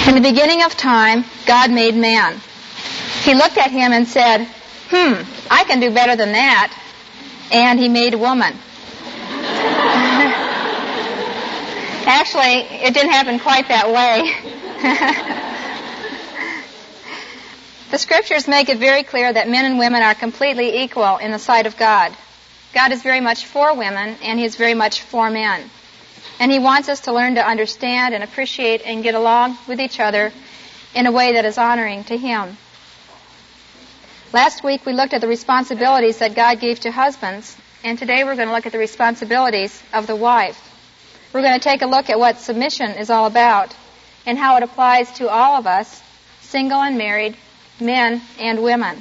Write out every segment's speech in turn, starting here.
In the beginning of time, God made man. He looked at him and said, I can do better than that. And he made woman. Actually, it didn't happen quite that way. The scriptures make it very clear that men and women are completely equal in the sight of God. God is very much for women, and He is very much for men. And He wants us to learn to understand and appreciate and get along with each other in a way that is honoring to Him. Last week we looked at the responsibilities that God gave to husbands, and today we're going to look at the responsibilities of the wife. We're going to take a look at what submission is all about and how it applies to all of us, single and married, men and women.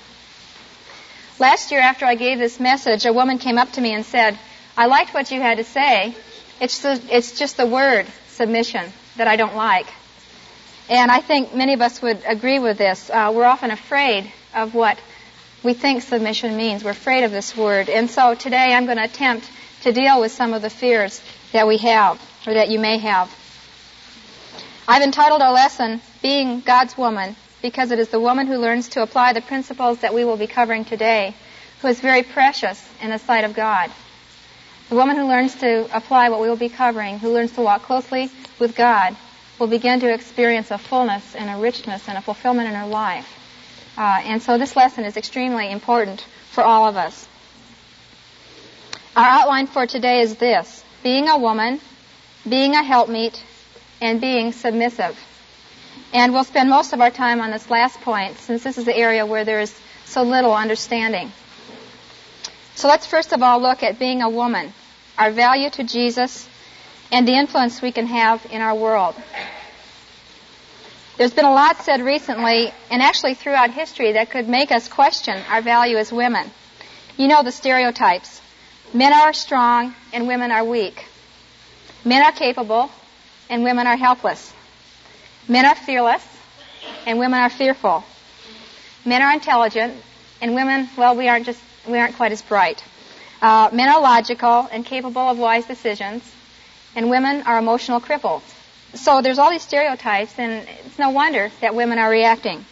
Last year after I gave this message, a woman came up to me and said, I liked what you had to say. It's just the word submission that I don't like. And I think many of us would agree with this. We're often afraid of what we think submission means. We're afraid of this word. And so today I'm going to attempt to deal with some of the fears that we have, or that you may have. I've entitled our lesson, Being God's Woman, because it is the woman who learns to apply the principles that we will be covering today, who is very precious in the sight of God. The woman who learns to apply what we will be covering, who learns to walk closely with God, will begin to experience a fullness and a richness and a fulfillment in her life. And so this lesson is extremely important for all of us. Our outline for today is this: being a woman, being a helpmeet, and being submissive. And we'll spend most of our time on this last point, since this is the area where there is so little understanding. So let's first of all look at being a woman, our value to Jesus, and the influence we can have in our world. There's been a lot said recently, and actually throughout history, that could make us question our value as women. You know the stereotypes. Men are strong and women are weak. Men are capable and women are helpless. Men are fearless and women are fearful. Men are intelligent and women, well, we aren't quite as bright. Men are logical and capable of wise decisions, and women are emotional cripples. So there's all these stereotypes, and it's no wonder that women are reacting.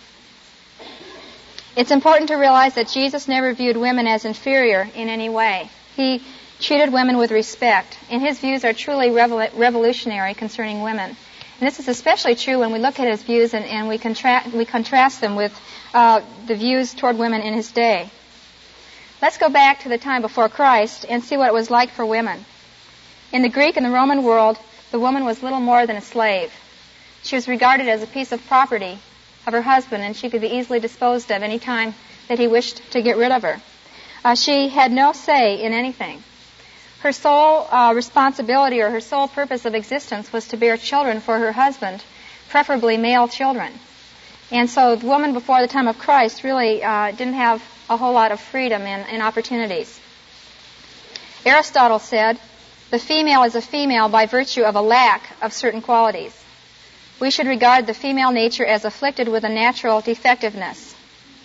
It's important to realize that Jesus never viewed women as inferior in any way. He treated women with respect, and His views are truly revolutionary concerning women. And this is especially true when we look at His views and we contrast them with the views toward women in His day. Let's go back to the time before Christ and see what it was like for women. In the Greek and the Roman world, the woman was little more than a slave. She was regarded as a piece of property of her husband, and she could be easily disposed of any time that he wished to get rid of her. She had no say in anything. Her sole responsibility or her sole purpose of existence was to bear children for her husband, preferably male children. And so the woman before the time of Christ really didn't have a whole lot of freedom and opportunities. Aristotle said, the female is a female by virtue of a lack of certain qualities. We should regard the female nature as afflicted with a natural defectiveness.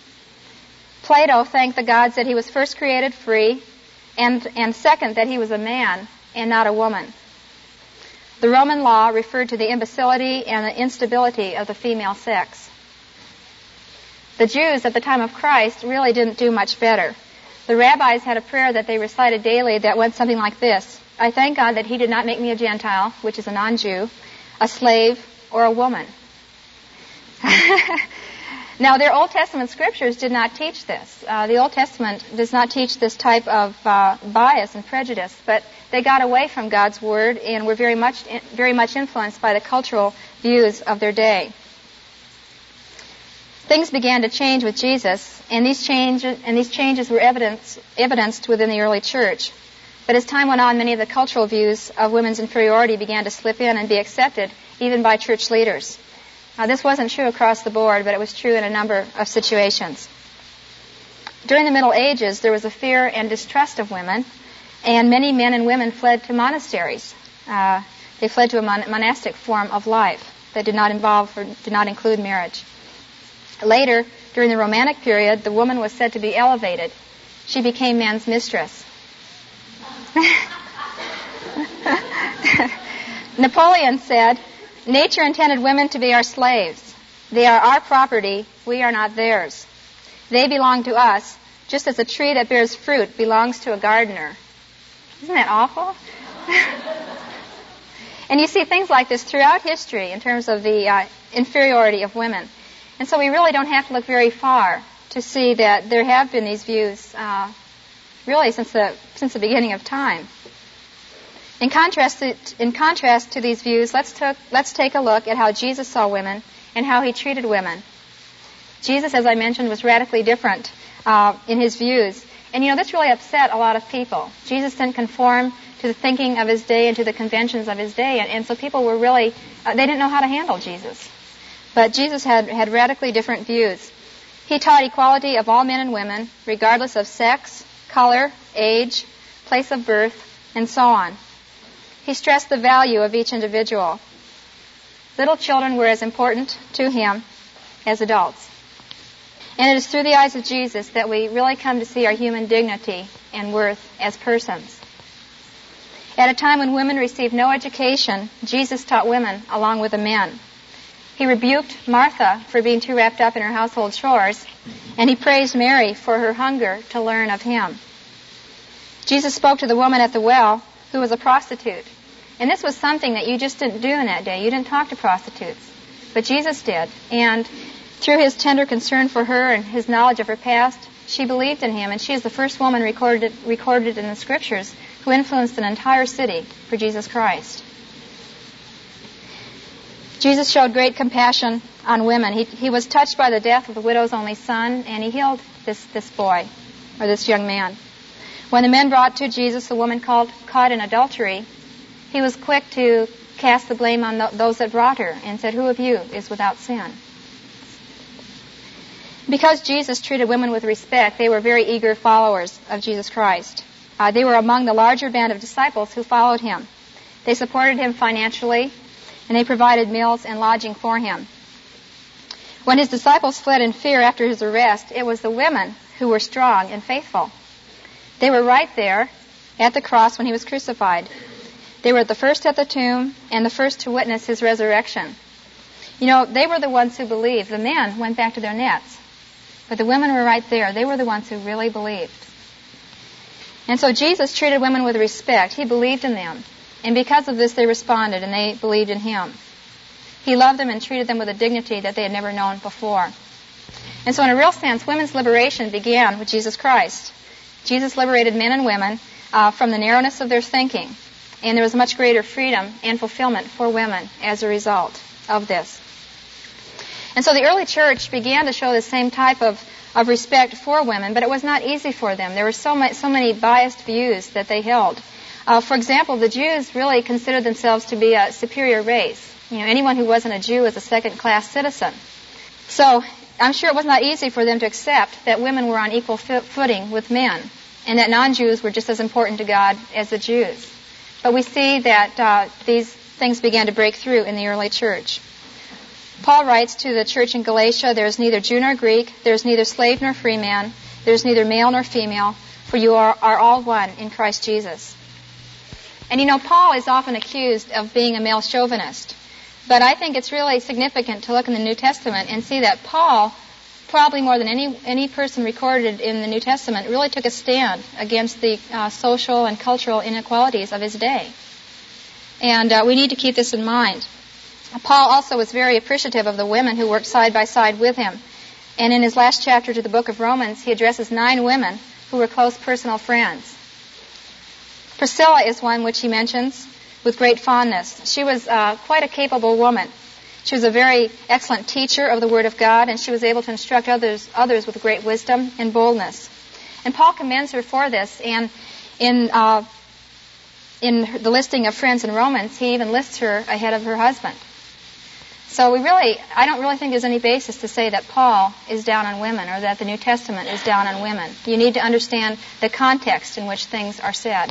Plato thanked the gods that he was first created free, and second, that he was a man and not a woman. The Roman law referred to the imbecility and the instability of the female sex. The Jews at the time of Christ really didn't do much better. The rabbis had a prayer that they recited daily that went something like this: I thank God that He did not make me a Gentile, which is a non-Jew, a slave, or a woman. Now, their Old Testament scriptures did not teach this. The Old Testament does not teach this type of bias and prejudice, but they got away from God's Word and were very much influenced by the cultural views of their day. Things began to change with Jesus, and these changes were evidenced within the early church. But as time went on, many of the cultural views of women's inferiority began to slip in and be accepted, even by church leaders. This wasn't true across the board, but it was true in a number of situations. During the Middle Ages, there was a fear and distrust of women, and many men and women fled to monasteries. They fled to a monastic form of life that did not include marriage. Later, during the Romantic period, the woman was said to be elevated. She became man's mistress. Napoleon said Nature intended women to be our slaves. They are our property. We are not theirs. They belong to us, just as a tree that bears fruit belongs to a gardener. Isn't that awful? And you see things like this throughout history in terms of the inferiority of women. And so we really don't have to look very far to see that there have been these views really since the beginning of time. In contrast to these views, let's take a look at how Jesus saw women and how he treated women. Jesus, as I mentioned, was radically different in his views. And this really upset a lot of people. Jesus didn't conform to the thinking of his day and to the conventions of his day. And so people were really, they didn't know how to handle Jesus. But Jesus had radically different views. He taught equality of all men and women, regardless of sex, color, age, place of birth, and so on. He stressed the value of each individual. Little children were as important to him as adults. And it is through the eyes of Jesus that we really come to see our human dignity and worth as persons. At a time when women received no education, Jesus taught women along with the men. He rebuked Martha for being too wrapped up in her household chores, and he praised Mary for her hunger to learn of him. Jesus spoke to the woman at the well who was a prostitute. And this was something that you just didn't do in that day. You didn't talk to prostitutes. But Jesus did. And through his tender concern for her and his knowledge of her past, she believed in him. And she is the first woman recorded in the Scriptures who influenced an entire city for Jesus Christ. Jesus showed great compassion on women. He was touched by the death of the widow's only son, and he healed this boy, or this young man. When the men brought to Jesus the woman caught in adultery, he was quick to cast the blame on those that brought her and said, "Who of you is without sin?" Because Jesus treated women with respect, they were very eager followers of Jesus Christ. They were among the larger band of disciples who followed him. They supported him financially, and they provided meals and lodging for him. When his disciples fled in fear after his arrest, it was the women who were strong and faithful. They were right there at the cross when he was crucified. They were the first at the tomb and the first to witness his resurrection. They were the ones who believed. The men went back to their nets. But the women were right there. They were the ones who really believed. And so Jesus treated women with respect. He believed in them. And because of this, they responded and they believed in him. He loved them and treated them with a dignity that they had never known before. And so in a real sense, women's liberation began with Jesus Christ. Jesus liberated men and women from the narrowness of their thinking. And there was much greater freedom and fulfillment for women as a result of this. And so the early church began to show the same type of respect for women, but it was not easy for them. There were so many biased views that they held. For example, the Jews really considered themselves to be a superior race. Anyone who wasn't a Jew was a second-class citizen. So I'm sure it was not easy for them to accept that women were on equal footing with men, and that non-Jews were just as important to God as the Jews. But we see that these things began to break through in the early church. Paul writes to the church in Galatia, "There is neither Jew nor Greek, there is neither slave nor free man, there is neither male nor female, for you are all one in Christ Jesus." And Paul is often accused of being a male chauvinist. But I think it's really significant to look in the New Testament and see that Paul, probably more than any person recorded in the New Testament, really took a stand against the social and cultural inequalities of his day. And we need to keep this in mind. Paul also was very appreciative of the women who worked side by side with him. And in his last chapter to the book of Romans, he addresses 9 women who were close personal friends. Priscilla is one which he mentions with great fondness. She was quite a capable woman. She was a very excellent teacher of the Word of God, and she was able to instruct others with great wisdom and boldness. And Paul commends her for this, and in the listing of friends in Romans, he even lists her ahead of her husband. So I don't really think there's any basis to say that Paul is down on women or that the New Testament is down on women. You need to understand the context in which things are said.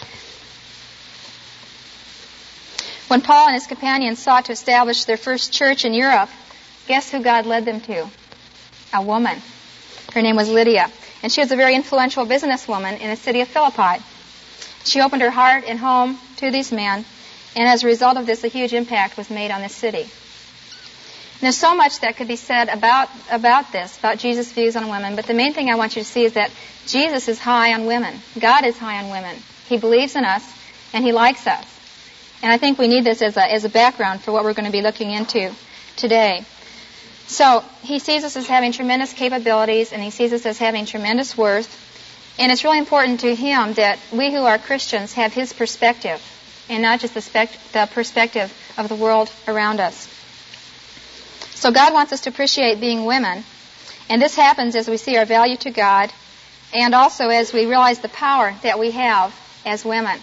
When Paul and his companions sought to establish their first church in Europe, guess who God led them to? A woman. Her name was Lydia, and she was a very influential businesswoman in the city of Philippi. She opened her heart and home to these men, And as a result of this, a huge impact was made on this city. And there's so much that could be said about this, about Jesus' views on women, but the main thing I want you to see is that Jesus is high on women. God is high on women. He believes in us, and He likes us. And I think we need this as a background for what we're going to be looking into today. So He sees us as having tremendous capabilities, and He sees us as having tremendous worth. And it's really important to Him that we who are Christians have His perspective, and not just the perspective of the world around us. So God wants us to appreciate being women, and this happens as we see our value to God, and also as we realize the power that we have as women.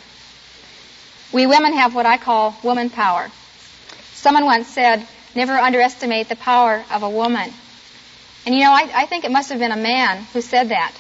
We women have what I call woman power. Someone once said, "Never underestimate the power of a woman." And I think it must have been a man who said that.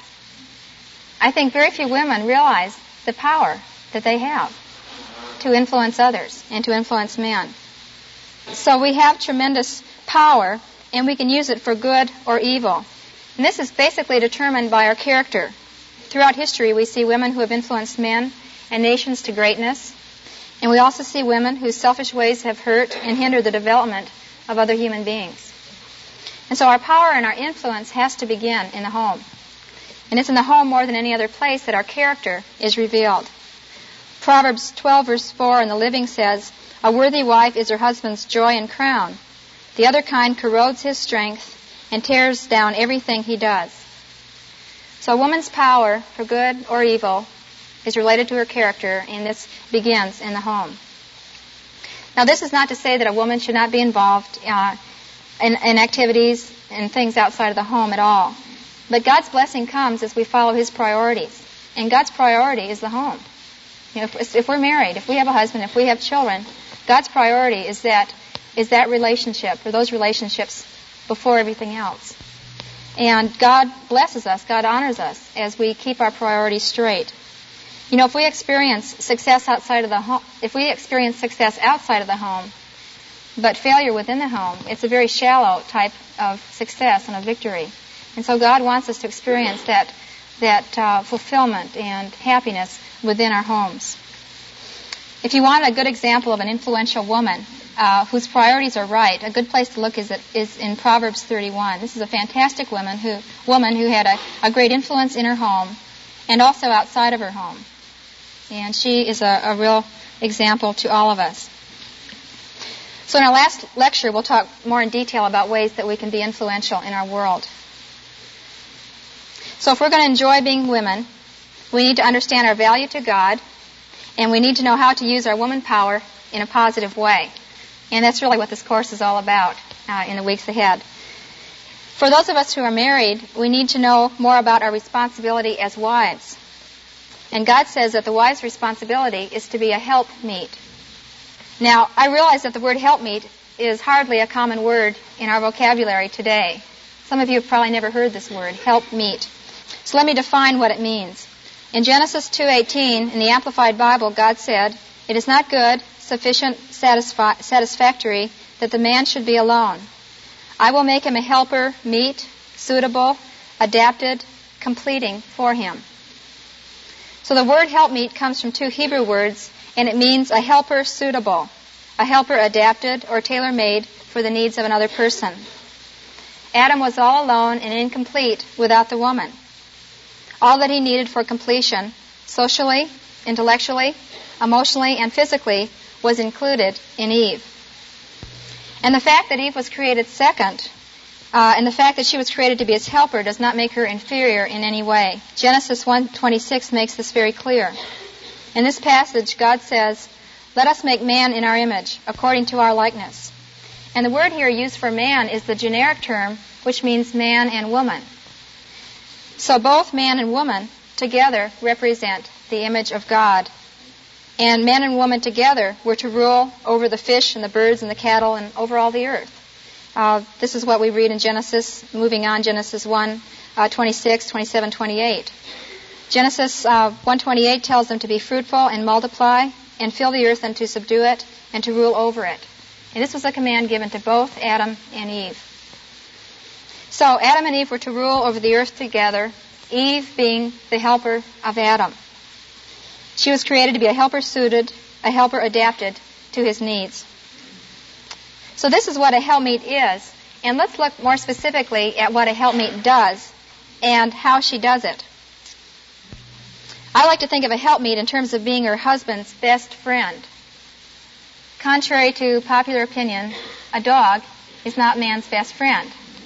I think very few women realize the power that they have to influence others and to influence men. So we have tremendous power, and we can use it for good or evil. And this is basically determined by our character. Throughout history, we see women who have influenced men and nations to greatness. And we also see women whose selfish ways have hurt and hindered the development of other human beings. And so our power and our influence has to begin in the home. And it's in the home more than any other place that our character is revealed. Proverbs 12, verse 4 in the Living says, "A worthy wife is her husband's joy and crown. The other kind corrodes his strength and tears down everything he does." So a woman's power, for good or evil, is related to her character, and this begins in the home. Now, this is not to say that a woman should not be involved in activities and things outside of the home at all. But God's blessing comes as we follow His priorities. And God's priority is the home. If we're married, if we have a husband, if we have children, God's priority is that relationship, or those relationships, before everything else. And God blesses us, God honors us as we keep our priorities straight. If we experience success outside of the home, but failure within the home, it's a very shallow type of success and of victory. And so God wants us to experience that fulfillment and happiness within our homes. If you want a good example of an influential woman whose priorities are right, a good place to look is in Proverbs 31. This is a fantastic woman who had a great influence in her home and also outside of her home. And she is a real example to all of us. So in our last lecture, we'll talk more in detail about ways that we can be influential in our world. So if we're going to enjoy being women, we need to understand our value to God, and we need to know how to use our woman power in a positive way. And that's really what this course is all about in the weeks ahead. For those of us who are married, we need to know more about our responsibility as wives. And God says that the wife's responsibility is to be a helpmeet. Now, I realize that the word helpmeet is hardly a common word in our vocabulary today. Some of you have probably never heard this word, helpmeet. So let me define what it means. In Genesis 2:18, in the Amplified Bible, God said, "It is not good, sufficient, satisfactory that the man should be alone. I will make him a helper, meet, suitable, adapted, completing for him." So the word helpmeet comes from two Hebrew words, and it means a helper suitable, a helper adapted or tailor-made for the needs of another person. Adam was all alone and incomplete without the woman. All that he needed for completion, socially, intellectually, emotionally, and physically, was included in Eve. And the fact that Eve was created second, and the fact that she was created to be his helper, does not make her inferior in any way. Genesis 1:26 makes this very clear. In this passage, God says, "Let us make man in our image, according to our likeness." And the word here used for man is the generic term, which means man and woman. So both man and woman together represent the image of God. And man and woman together were to rule over the fish and the birds and the cattle and over all the earth. This is what we read in Genesis, moving on, Genesis 1:26, 27, 28. Genesis 1:28 tells them to be fruitful and multiply and fill the earth and to subdue it and to rule over it. And this was a command given to both Adam and Eve. So Adam and Eve were to rule over the earth together, Eve being the helper of Adam. She was created to be a helper suited, a helper adapted to his needs. So this is what a helpmeet is. And let's look more specifically at what a helpmeet does and how she does it. I like to think of a helpmeet in terms of being her husband's best friend. Contrary to popular opinion, a dog is not man's best friend.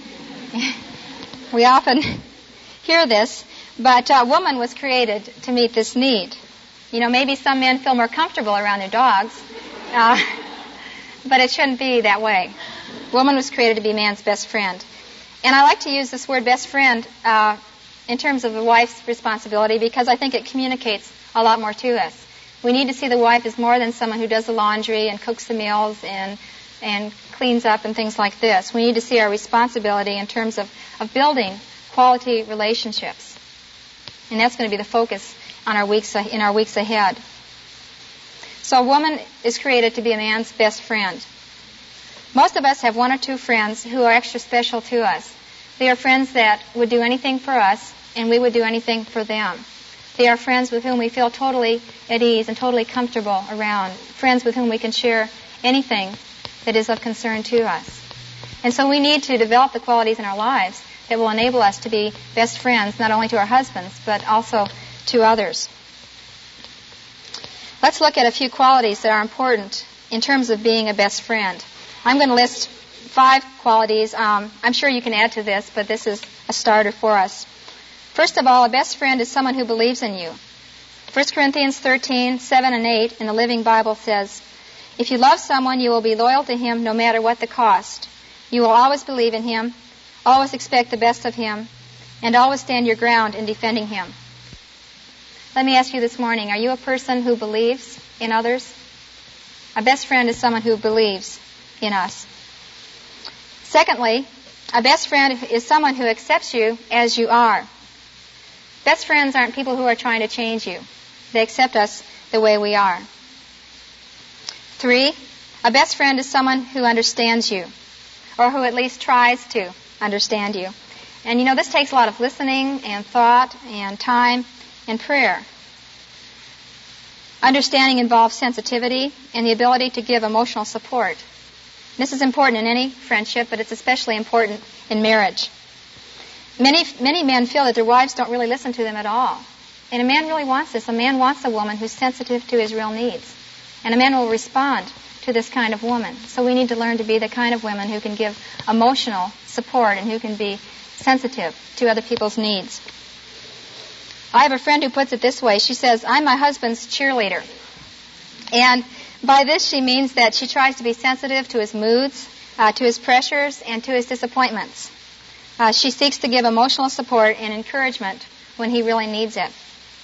We often hear this, but a woman was created to meet this need. You know, maybe some men feel more comfortable around their dogs, but it shouldn't be that way. Woman was created to be man's best friend. And I like to use this word best friend in terms of the wife's responsibility because I think it communicates a lot more to us. We need to see the wife as more than someone who does the laundry and cooks the meals and cleans up and things like this. We need to see our responsibility in terms of building quality relationships. And that's going to be the focus on in our weeks ahead. So a woman is created to be a man's best friend. Most of us have one or two friends who are extra special to us. They are friends that would do anything for us, and we would do anything for them. They are friends with whom we feel totally at ease and totally comfortable around, friends with whom we can share anything that is of concern to us. And so we need to develop the qualities in our lives that will enable us to be best friends, not only to our husbands, but also to others. Let's look at a few qualities that are important in terms of being a best friend. I'm going to list 5 qualities. I'm sure you can add to this, but this is a starter for us. First of all, a best friend is someone who believes in you. 1 Corinthians 13:7 and 8 in the Living Bible says, "If you love someone, you will be loyal to him no matter what the cost. You will always believe in him, always expect the best of him, and always stand your ground in defending him." Let me ask you this morning, are you a person who believes in others? A best friend is someone who believes in us. Secondly, a best friend is someone who accepts you as you are. Best friends aren't people who are trying to change you. They accept us the way we are. 3, a best friend is someone who understands you, or who at least tries to understand you. And you know, this takes a lot of listening and thought and time and prayer. Understanding involves sensitivity and the ability to give emotional support. This is important in any friendship, but it's especially important in marriage. Many men feel that their wives don't really listen to them at all. And a man really wants this. A man wants a woman who's sensitive to his real needs. And a man will respond to this kind of woman. So we need to learn to be the kind of women who can give emotional support and who can be sensitive to other people's needs. I have a friend who puts it this way. She says, "I'm my husband's cheerleader." And by this she means that she tries to be sensitive to his moods, to his pressures, and to his disappointments. She seeks to give emotional support and encouragement when he really needs it.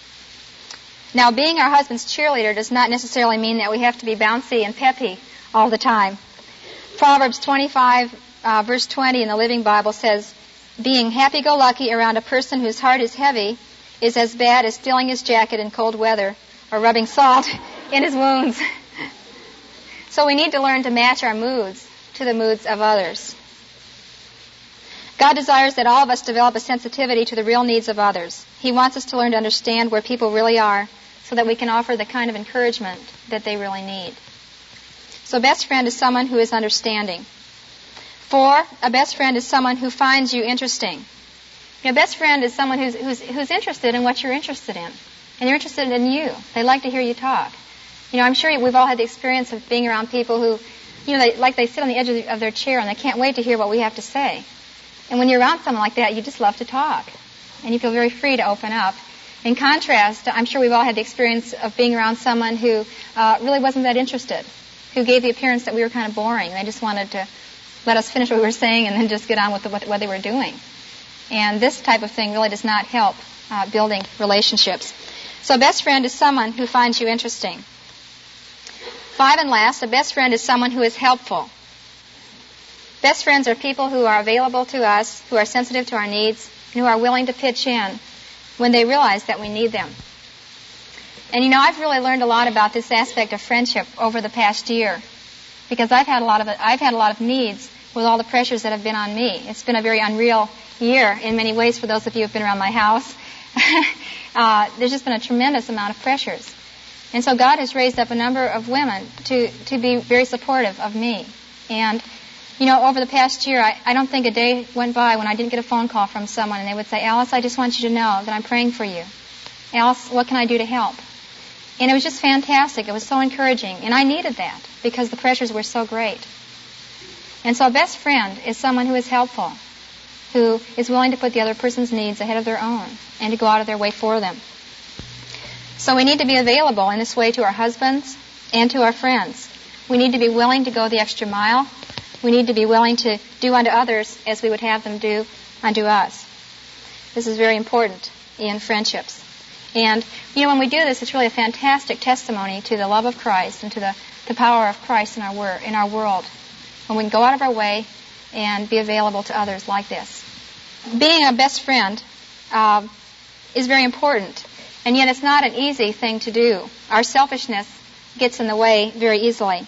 Now, being our husband's cheerleader does not necessarily mean that we have to be bouncy and peppy all the time. Proverbs 25, verse 20 in the Living Bible says, "Being happy-go-lucky around a person whose heart is heavy is as bad as stealing his jacket in cold weather or rubbing salt in his wounds." So we need to learn to match our moods to the moods of others. God desires that all of us develop a sensitivity to the real needs of others. He wants us to learn to understand where people really are so that we can offer the kind of encouragement that they really need. So a best friend is someone who is understanding. 4, a best friend is someone who finds you interesting. A best friend is someone who's interested in what you're interested in. And they're interested in you. They like to hear you talk. You know, I'm sure we've all had the experience of being around people who, you know, they sit on the edge of their chair and they can't wait to hear what we have to say. And when you're around someone like that, you just love to talk. And you feel very free to open up. In contrast, I'm sure we've all had the experience of being around someone who really wasn't that interested, who gave the appearance that we were kind of boring. They just wanted to let us finish what we were saying and then just get on with what they were doing. And this type of thing really does not help building relationships. So a best friend is someone who finds you interesting. 5 and last, a best friend is someone who is helpful. Best friends are people who are available to us, who are sensitive to our needs, and who are willing to pitch in when they realize that we need them. And you know, I've really learned a lot about this aspect of friendship over the past year, because I've had a lot of needs with all the pressures that have been on me. It's been a very unreal year in many ways for those of you who have been around my house. There's just been a tremendous amount of pressures. And so God has raised up a number of women to be very supportive of me. And, over the past year, I don't think a day went by when I didn't get a phone call from someone and they would say, Alice, I just want you to know that I'm praying for you. Alice, what can I do to help? And it was just fantastic. It was so encouraging. And I needed that because the pressures were so great. And so a best friend is someone who is helpful, who is willing to put the other person's needs ahead of their own and to go out of their way for them. So we need to be available in this way to our husbands and to our friends. We need to be willing to go the extra mile. We need to be willing to do unto others as we would have them do unto us. This is very important in friendships. And, when we do this, it's really a fantastic testimony to the love of Christ and to the power of Christ in our world. When we can go out of our way and be available to others like this. Being a best friend is very important. And yet it's not an easy thing to do. Our selfishness gets in the way very easily.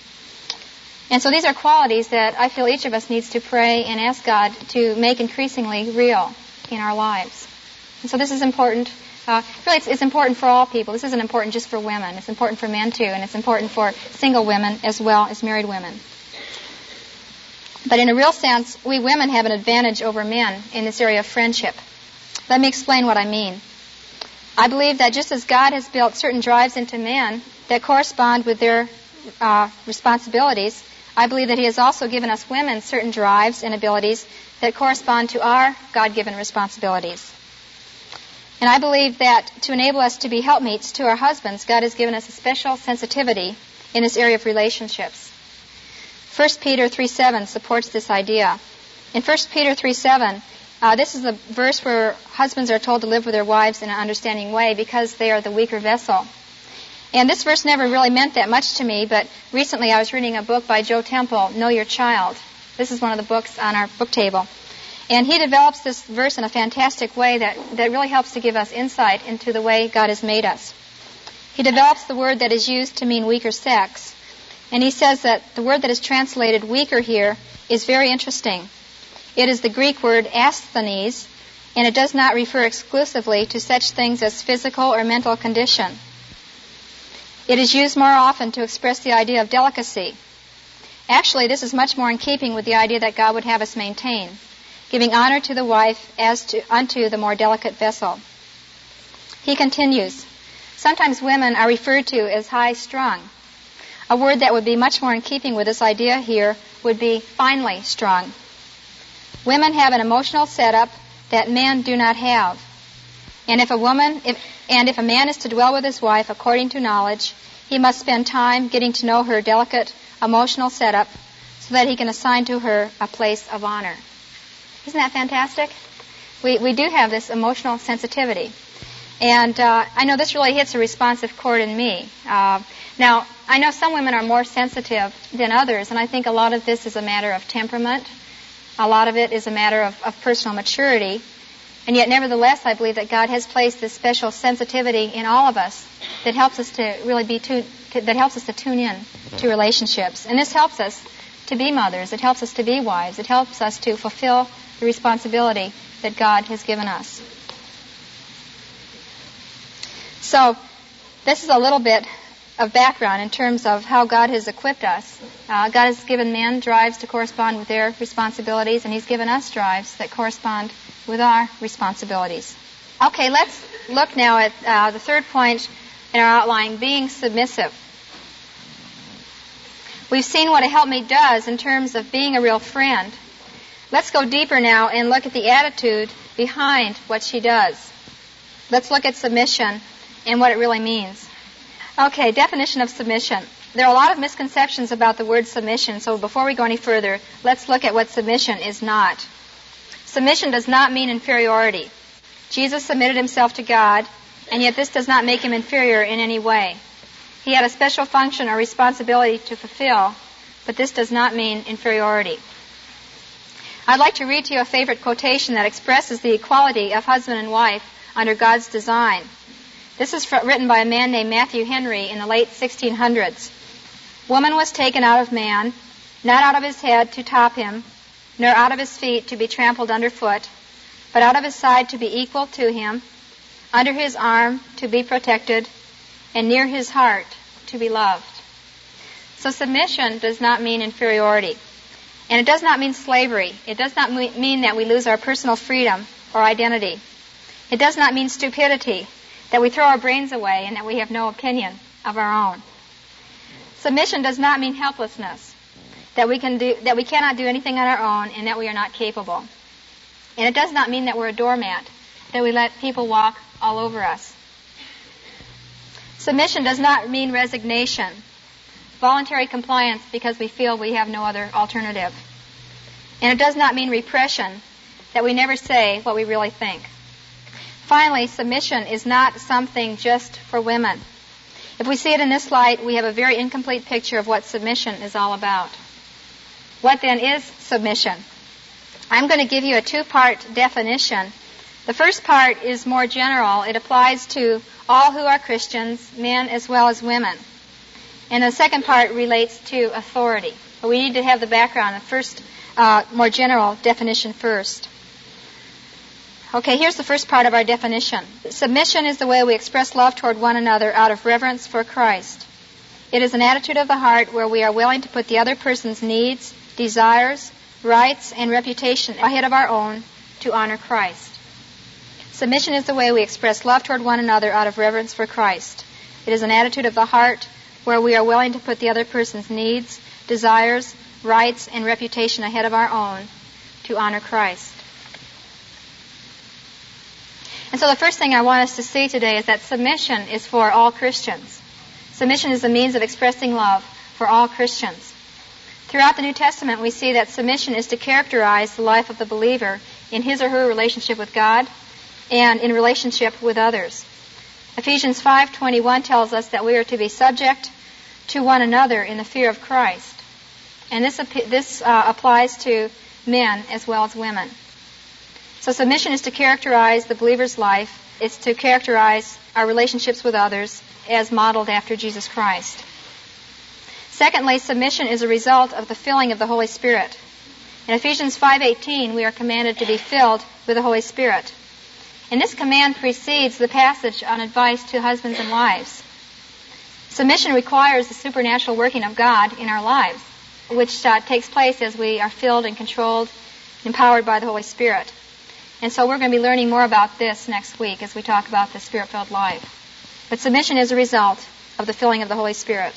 And so these are qualities that I feel each of us needs to pray and ask God to make increasingly real in our lives. And so this is important. Really, it's important for all people. This isn't important just for women. It's important for men too, and it's important for single women as well as married women. But in a real sense, we women have an advantage over men in this area of friendship. Let me explain what I mean. I believe that just as God has built certain drives into men that correspond with their responsibilities, I believe that He has also given us women certain drives and abilities that correspond to our God-given responsibilities. And I believe that to enable us to be helpmeets to our husbands, God has given us a special sensitivity in this area of relationships. 1 Peter 3:7 supports this idea. In 1 Peter 3:7, this is the verse where husbands are told to live with their wives in an understanding way because they are the weaker vessel. And this verse never really meant that much to me, but recently I was reading a book by Joe Temple, Know Your Child. This is one of the books on our book table. And he develops this verse in a fantastic way that really helps to give us insight into the way God has made us. He develops the word that is used to mean weaker sex. And he says that the word that is translated weaker here is very interesting. It is the Greek word asthenes, and it does not refer exclusively to such things as physical or mental condition. It is used more often to express the idea of delicacy. Actually, this is much more in keeping with the idea that God would have us maintain, giving honor to the wife as unto the more delicate vessel. He continues, sometimes women are referred to as high-strung. A word that would be much more in keeping with this idea here would be finely strung. Women have an emotional setup that men do not have. And if a man is to dwell with his wife according to knowledge, he must spend time getting to know her delicate emotional setup so that he can assign to her a place of honor. Isn't that fantastic? We do have this emotional sensitivity. And I know this really hits a responsive chord in me. Now, I know some women are more sensitive than others, and I think a lot of this is a matter of temperament. A lot of it is a matter of personal maturity. And yet, nevertheless, I believe that God has placed this special sensitivity in all of us that helps us to really that helps us to tune in to relationships. And this helps us to be mothers. It helps us to be wives. It helps us to fulfill the responsibility that God has given us. So, this is a little bit of background in terms of how God has equipped us. God has given men drives to correspond with their responsibilities, and He's given us drives that correspond with our responsibilities. Okay, let's look now at the third point in our outline, being submissive. We've seen what a helpmate does in terms of being a real friend. Let's go deeper now and look at the attitude behind what she does. Let's look at submission and what it really means. Okay, definition of submission. There are a lot of misconceptions about the word submission, so before we go any further, let's look at what submission is not. Submission does not mean inferiority. Jesus submitted Himself to God, and yet this does not make Him inferior in any way. He had a special function or responsibility to fulfill, but this does not mean inferiority. I'd like to read to you a favorite quotation that expresses the equality of husband and wife under God's design. This is written by a man named Matthew Henry in the late 1600s. Woman was taken out of man, not out of his head to top him, nor out of his feet to be trampled underfoot, but out of his side to be equal to him, under his arm to be protected, and near his heart to be loved. So submission does not mean inferiority. And it does not mean slavery. It does not mean that we lose our personal freedom or identity. It does not mean stupidity, that we throw our brains away and that we have no opinion of our own. Submission does not mean helplessness, that we cannot do anything on our own and that we are not capable. And it does not mean that we're a doormat, that we let people walk all over us. Submission does not mean resignation, voluntary compliance because we feel we have no other alternative. And it does not mean repression, that we never say what we really think. Finally, submission is not something just for women. If we see it in this light, we have a very incomplete picture of what submission is all about. What then is submission? I'm going to give you a two-part definition. The first part is more general. It applies to all who are Christians, men as well as women. And the second part relates to authority. But we need to have the background, the first more general definition first. Okay, here's the first part of our definition. Submission is the way we express love toward one another out of reverence for Christ. It is an attitude of the heart where we are willing to put the other person's needs, desires, rights, and reputation ahead of our own to honor Christ. Submission is the way we express love toward one another out of reverence for Christ. It is an attitude of the heart where we are willing to put the other person's needs, desires, rights, and reputation ahead of our own to honor Christ. And so the first thing I want us to see today is that submission is for all Christians. Submission is a means of expressing love for all Christians. Throughout the New Testament, we see that submission is to characterize the life of the believer in his or her relationship with God and in relationship with others. Ephesians 5:21 tells us that we are to be subject to one another in the fear of Christ. And this applies to men as well as women. So submission is to characterize the believer's life. It's to characterize our relationships with others as modeled after Jesus Christ. Secondly, submission is a result of the filling of the Holy Spirit. In Ephesians 5:18, we are commanded to be filled with the Holy Spirit. And this command precedes the passage on advice to husbands and wives. Submission requires the supernatural working of God in our lives, which takes place as we are filled and controlled, empowered by the Holy Spirit. And so we're going to be learning more about this next week as we talk about the Spirit-filled life. But submission is a result of the filling of the Holy Spirit.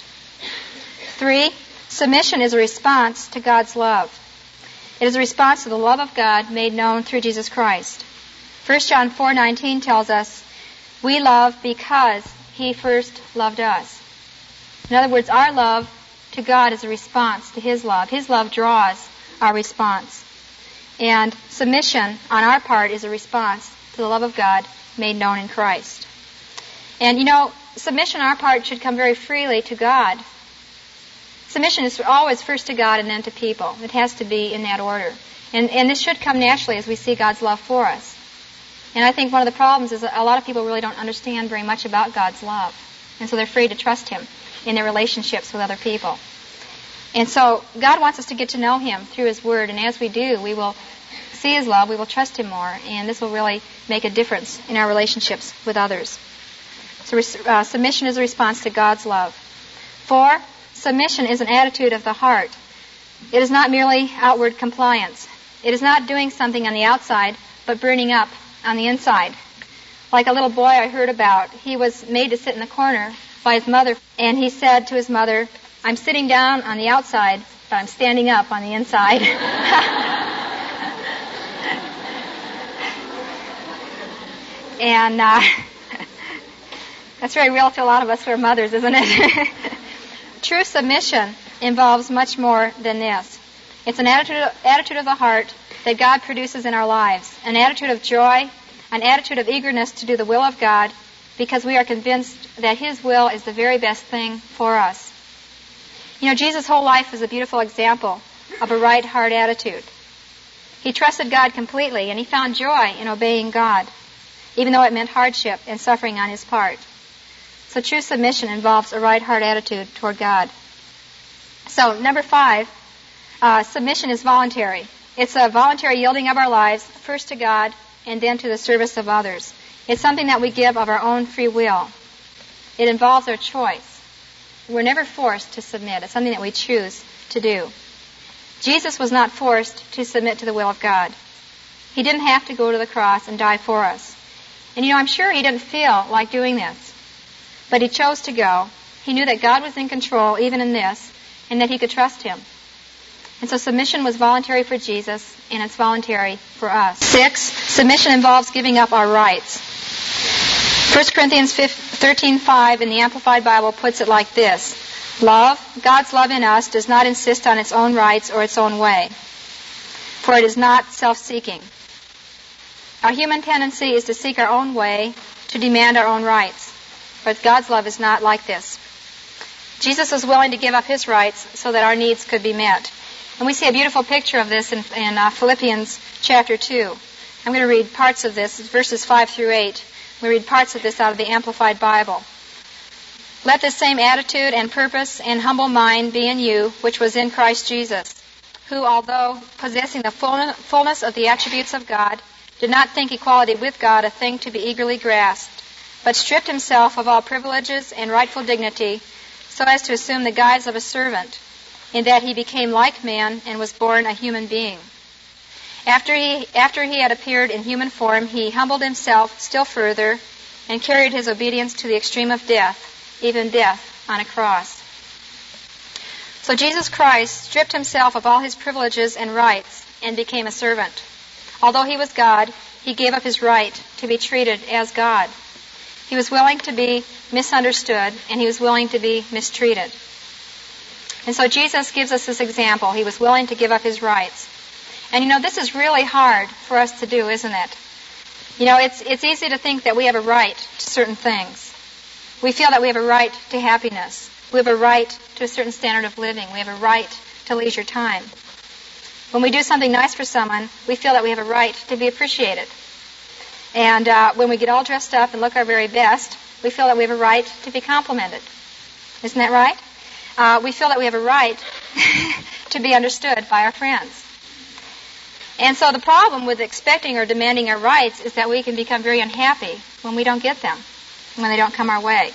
3, submission is a response to God's love. It is a response to the love of God made known through Jesus Christ. 1 John 4:19 tells us, we love because He first loved us. In other words, our love to God is a response to His love. His love draws our response. And submission on our part is a response to the love of God made known in Christ. And submission on our part should come very freely to God. Submission is always first to God and then to people. It has to be in that order. And this should come naturally as we see God's love for us. And I think one of the problems is that a lot of people really don't understand very much about God's love. And so they're afraid to trust Him in their relationships with other people. And so God wants us to get to know Him through His Word. And as we do, we will see His love, we will trust Him more. And this will really make a difference in our relationships with others. So submission is a response to God's love. 4, submission is an attitude of the heart. It is not merely outward compliance. It is not doing something on the outside, but burning up on the inside. Like a little boy I heard about, he was made to sit in the corner by his mother, and he said to his mother, I'm sitting down on the outside, but I'm standing up on the inside. And that's very real to a lot of us who are mothers, isn't it? True submission involves much more than this. It's an attitude of the heart that God produces in our lives, an attitude of joy, an attitude of eagerness to do the will of God, because we are convinced that His will is the very best thing for us. Jesus' whole life is a beautiful example of a right heart attitude. He trusted God completely, and he found joy in obeying God, even though it meant hardship and suffering on his part. So true submission involves a right heart attitude toward God. So, number 5, submission is voluntary. It's a voluntary yielding of our lives, first to God and then to the service of others. It's something that we give of our own free will. It involves our choice. We're never forced to submit. It's something that we choose to do. Jesus was not forced to submit to the will of God. He didn't have to go to the cross and die for us. And I'm sure he didn't feel like doing this. But he chose to go. He knew that God was in control even in this, and that he could trust him. And so submission was voluntary for Jesus, and it's voluntary for us. 6, submission involves giving up our rights. 1 Corinthians 13:5 in the Amplified Bible puts it like this: Love, God's love in us, does not insist on its own rights or its own way, for it is not self-seeking. Our human tendency is to seek our own way, to demand our own rights. But God's love is not like this. Jesus was willing to give up his rights so that our needs could be met. And we see a beautiful picture of this in Philippians chapter 2. I'm going to read parts of this, verses 5 through 8. We read parts of this out of the Amplified Bible. Let this same attitude and purpose and humble mind be in you, which was in Christ Jesus, who, although possessing the fullness of the attributes of God, did not think equality with God a thing to be eagerly grasped, but stripped himself of all privileges and rightful dignity, so as to assume the guise of a servant, in that he became like man and was born a human being. After he had appeared in human form, he humbled himself still further and carried his obedience to the extreme of death, even death on a cross. So Jesus Christ stripped himself of all his privileges and rights and became a servant. Although he was God, he gave up his right to be treated as God. He was willing to be misunderstood, and he was willing to be mistreated. And so Jesus gives us this example. He was willing to give up his rights. And this is really hard for us to do, isn't it? It's easy to think that we have a right to certain things. We feel that we have a right to happiness. We have a right to a certain standard of living. We have a right to leisure time. When we do something nice for someone, we feel that we have a right to be appreciated. And when we get all dressed up and look our very best, we feel that we have a right to be complimented. Isn't that right? We feel that we have a right to be understood by our friends. And so the problem with expecting or demanding our rights is that we can become very unhappy when we don't get them, when they don't come our way.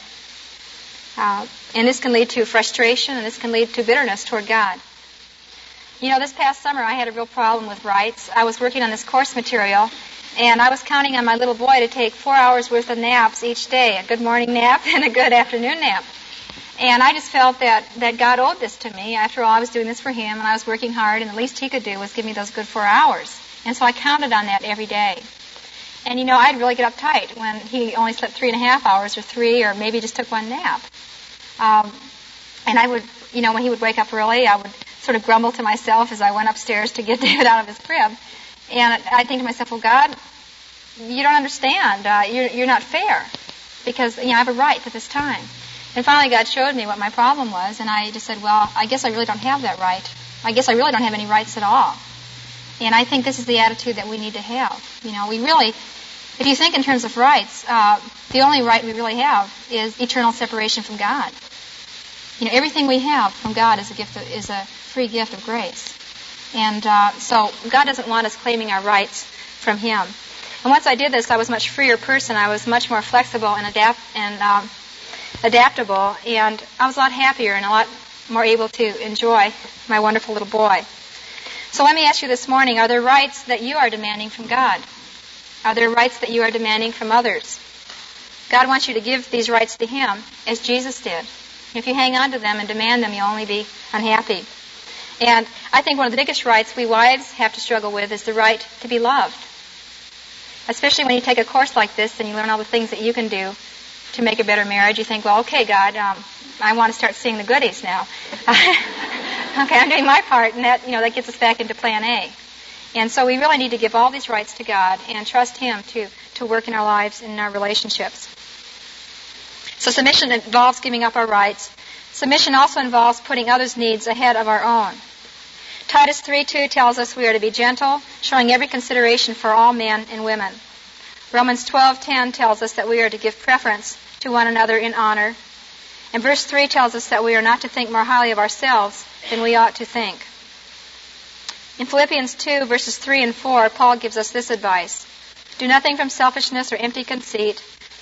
And this can lead to frustration, and this can lead to bitterness toward God. This past summer I had a real problem with rights. I was working on this course material, and I was counting on my little boy to take 4 hours worth of naps each day, a good morning nap and a good afternoon nap. And I just felt that God owed this to me. After all, I was doing this for him, and I was working hard, and the least he could do was give me those good 4 hours. And so I counted on that every day. And, I'd really get uptight when he only slept 3.5 hours or 3, or maybe just took one nap. And I would, when he would wake up early, I would sort of grumble to myself as I went upstairs to get David out of his crib. And I'd think to myself, well, God, you don't understand. You're not fair, because, I have a right to this time. And finally God showed me what my problem was, and I just said, well, I guess I really don't have that right. I guess I really don't have any rights at all. And I think this is the attitude that we need to have. We really, if you think in terms of rights, the only right we really have is eternal separation from God. Everything we have from God is a free gift of grace. And so God doesn't want us claiming our rights from him. And once I did this, I was a much freer person. I was much more flexible and adaptable, and I was a lot happier and a lot more able to enjoy my wonderful little boy. So let me ask you this morning, are there rights that you are demanding from God? Are there rights that you are demanding from others? God wants you to give these rights to him, as Jesus did. If you hang on to them and demand them, you'll only be unhappy. And I think one of the biggest rights we wives have to struggle with is the right to be loved. Especially when you take a course like this and you learn all the things that you can do to make a better marriage. You think, well, okay, God, I want to start seeing the goodies now. Okay, I'm doing my part, and that gets us back into plan A. And so we really need to give all these rights to God and trust him to work in our lives and in our relationships. So submission involves giving up our rights. Submission also involves putting others' needs ahead of our own. Titus 3:2 tells us we are to be gentle, showing every consideration for all men and women. Romans 12:10 tells us that we are to give preference to one another in honor. And verse 3 tells us that we are not to think more highly of ourselves than we ought to think. In Philippians 2, verses 3 and 4, Paul gives us this advice. Do nothing from selfishness or empty conceit,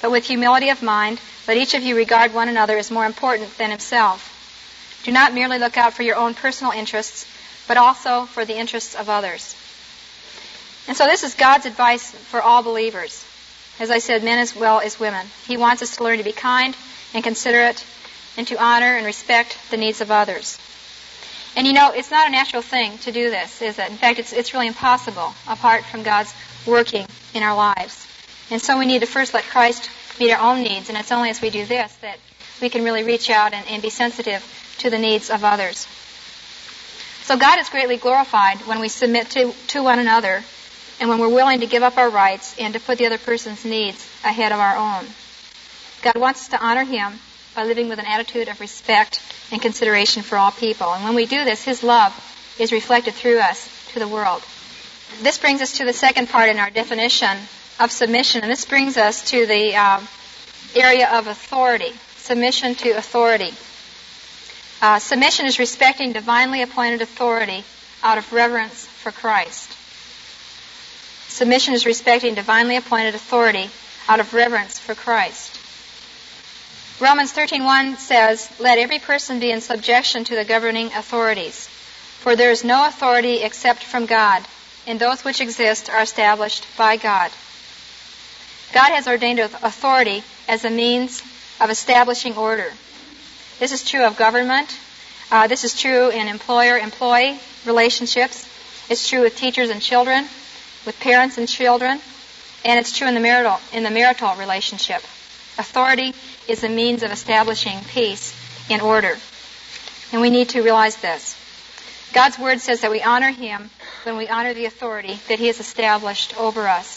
But with humility of mind, let each of you regard one another as more important than himself. Do not merely look out for your own personal interests, but also for the interests of others. And so this is God's advice for all believers. As I said, men as well as women. He wants us to learn to be kind and considerate and to honor and respect the needs of others. And it's not a natural thing to do this, is it? In fact, it's really impossible apart from God's working in our lives. And so we need to first let Christ meet our own needs, and it's only as we do this that we can really reach out and be sensitive to the needs of others. So God is greatly glorified when we submit to one another and when we're willing to give up our rights and to put the other person's needs ahead of our own. God wants us to honor Him by living with an attitude of respect and consideration for all people. And when we do this, His love is reflected through us to the world. This brings us to the second part in our definition of submission, and this brings us to the area of authority, submission to authority. Submission is respecting divinely appointed authority out of reverence for Christ. Submission is respecting divinely appointed authority out of reverence for Christ. Romans 13:1 says, "Let every person be in subjection to the governing authorities, for there is no authority except from God, and those which exist are established by God." God has ordained authority as a means of establishing order. This is true of government. This is true in employer-employee relationships. It's true with teachers and children, with parents and children, and it's true in the marital relationship. Authority is a means of establishing peace and order. And we need to realize this. God's Word says that we honor Him when we honor the authority that He has established over us.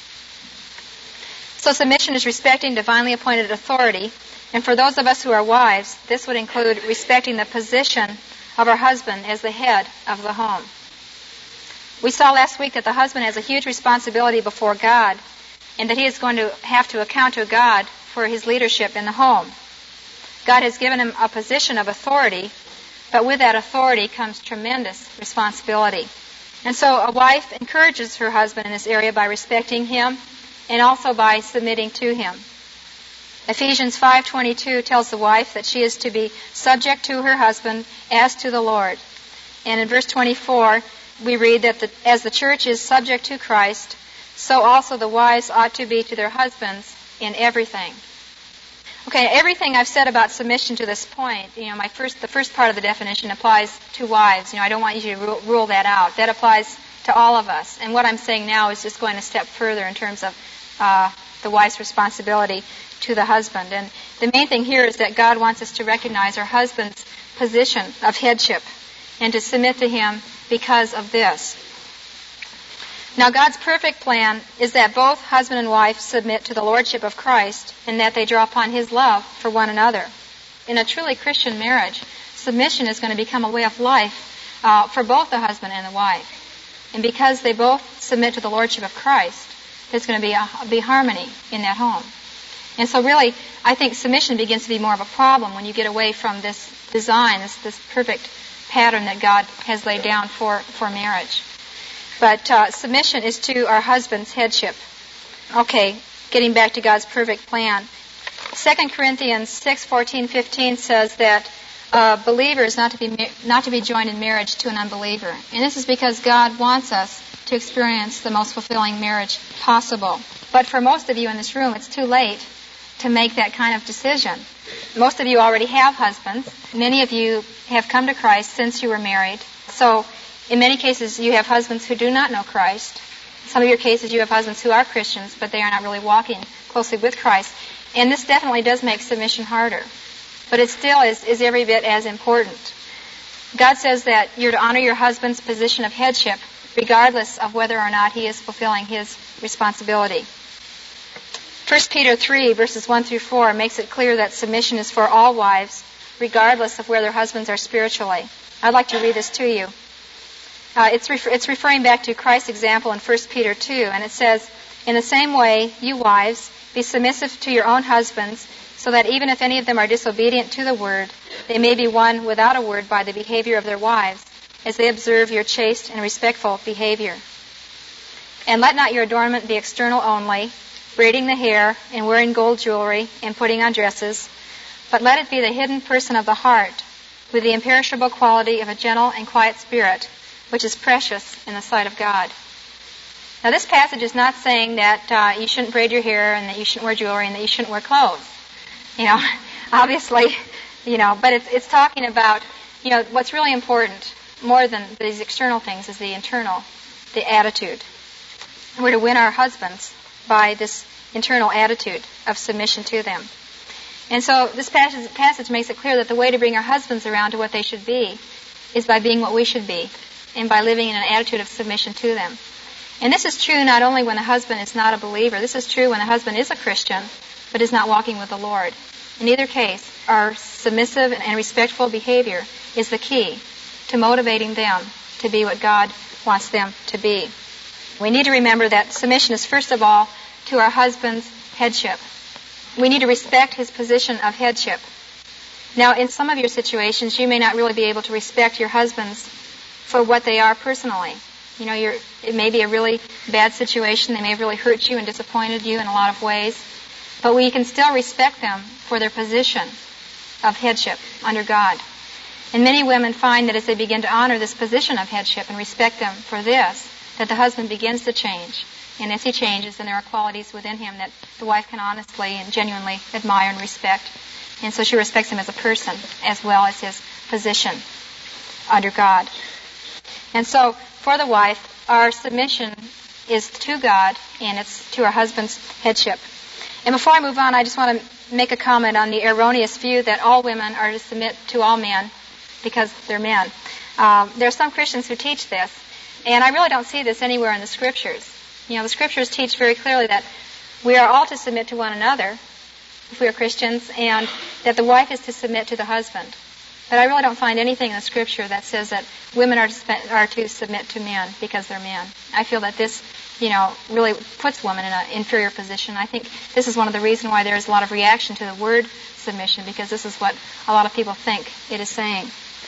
So submission is respecting divinely appointed authority. And for those of us who are wives, this would include respecting the position of our husband as the head of the home. We saw last week that the husband has a huge responsibility before God, and that he is going to have to account to God for his leadership in the home. God has given him a position of authority, but with that authority comes tremendous responsibility. And so a wife encourages her husband in this area by respecting him and also by submitting to him. Ephesians 5:22 tells the wife that she is to be subject to her husband as to the Lord. And in verse 24, we read that as the church is subject to Christ, so also the wives ought to be to their husbands in everything. Okay, everything I've said about submission to this point, the first part of the definition applies to wives. I don't want you to rule that out. That applies to all of us. And what I'm saying now is just going a step further in terms of the wife's responsibility to the husband. And the main thing here is that God wants us to recognize our husband's position of headship and to submit to him because of this. Now, God's perfect plan is that both husband and wife submit to the lordship of Christ and that they draw upon His love for one another. In a truly Christian marriage, submission is going to become a way of life for both the husband and the wife. And because they both submit to the lordship of Christ, there's going to be harmony in that home. And so really, I think submission begins to be more of a problem when you get away from this design, this perfect pattern that God has laid down for marriage. But submission is to our husband's headship. Okay, getting back to God's perfect plan. 2 Corinthians 6:14-15 says that a believer is not to be joined in marriage to an unbeliever. And this is because God wants us to experience the most fulfilling marriage possible. But for most of you in this room, it's too late to make that kind of decision. Most of you already have husbands. Many of you have come to Christ since you were married. So in many cases, you have husbands who do not know Christ. Some of your cases, you have husbands who are Christians, but they are not really walking closely with Christ. And this definitely does make submission harder. But it still is every bit as important. God says that you're to honor your husband's position of headship, regardless of whether or not he is fulfilling his responsibility. 1 Peter 3, verses 1-4 makes it clear that submission is for all wives, regardless of where their husbands are spiritually. I'd like to read this to you. It's referring back to Christ's example in 1 Peter 2, and it says, "In the same way, you wives, be submissive to your own husbands, so that even if any of them are disobedient to the word, they may be won without a word by the behavior of their wives, as they observe your chaste and respectful behavior. And let not your adornment be external only, braiding the hair and wearing gold jewelry and putting on dresses, but let it be the hidden person of the heart with the imperishable quality of a gentle and quiet spirit, which is precious in the sight of God. Now, this passage is not saying that you shouldn't braid your hair and that you shouldn't wear jewelry and that you shouldn't wear clothes. Obviously, but it's talking about, what's really important more than these external things is the internal, the attitude. We're to win our husbands by this internal attitude of submission to them. And so this passage makes it clear that the way to bring our husbands around to what they should be is by being what we should be and by living in an attitude of submission to them. And this is true not only when the husband is not a believer. This is true when the husband is a Christian but is not walking with the Lord. In either case, our submissive and respectful behavior is the key to motivating them to be what God wants them to be. We need to remember that submission is first of all to our husband's headship. We need to respect his position of headship. Now, in some of your situations, you may not really be able to respect your husbands for what they are personally. It may be a really bad situation. They may have really hurt you and disappointed you in a lot of ways. But we can still respect them for their position of headship under God. And many women find that as they begin to honor this position of headship and respect them for this, that the husband begins to change. And as he changes, then there are qualities within him that the wife can honestly and genuinely admire and respect. And so she respects him as a person as well as his position under God. And so for the wife, our submission is to God and it's to our husband's headship. And before I move on, I just want to make a comment on the erroneous view that all women are to submit to all men because they're men. There are some Christians who teach this, and I really don't see this anywhere in the Scriptures. The Scriptures teach very clearly that we are all to submit to one another if we are Christians, and that the wife is to submit to the husband. But I really don't find anything in the Scripture that says that women are to submit to men because they're men. I feel that this, really puts women in an inferior position. I think this is one of the reasons why there is a lot of reaction to the word submission, because this is what a lot of people think it is saying.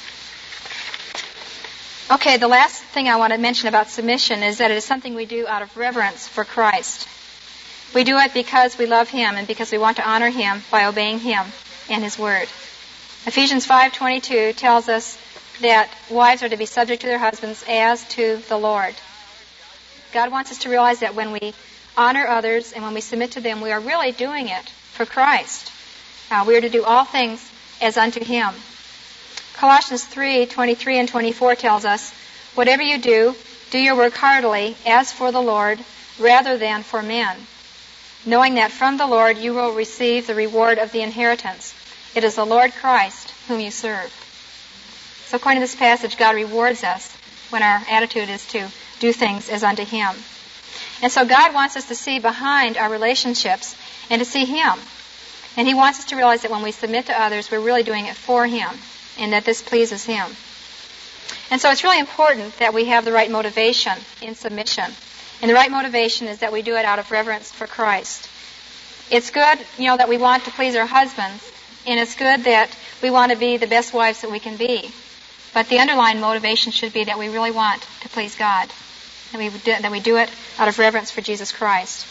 Okay, the last thing I want to mention about submission is that it is something we do out of reverence for Christ. We do it because we love Him and because we want to honor Him by obeying Him and His Word. Ephesians 5:22 tells us that wives are to be subject to their husbands as to the Lord. God wants us to realize that when we honor others and when we submit to them, we are really doing it for Christ. We are to do all things as unto Him. Colossians 3:23 and 24 tells us, whatever you do, do your work heartily as for the Lord rather than for men, knowing that from the Lord you will receive the reward of the inheritance. It is the Lord Christ whom you serve. So according to this passage, God rewards us when our attitude is to do things as unto Him. And so God wants us to see behind our relationships and to see Him. And He wants us to realize that when we submit to others, we're really doing it for Him and that this pleases Him. And so it's really important that we have the right motivation in submission. And the right motivation is that we do it out of reverence for Christ. It's good, that we want to please our husbands, and it's good that we want to be the best wives that we can be. But the underlying motivation should be that we really want to please God, that we do it out of reverence for Jesus Christ.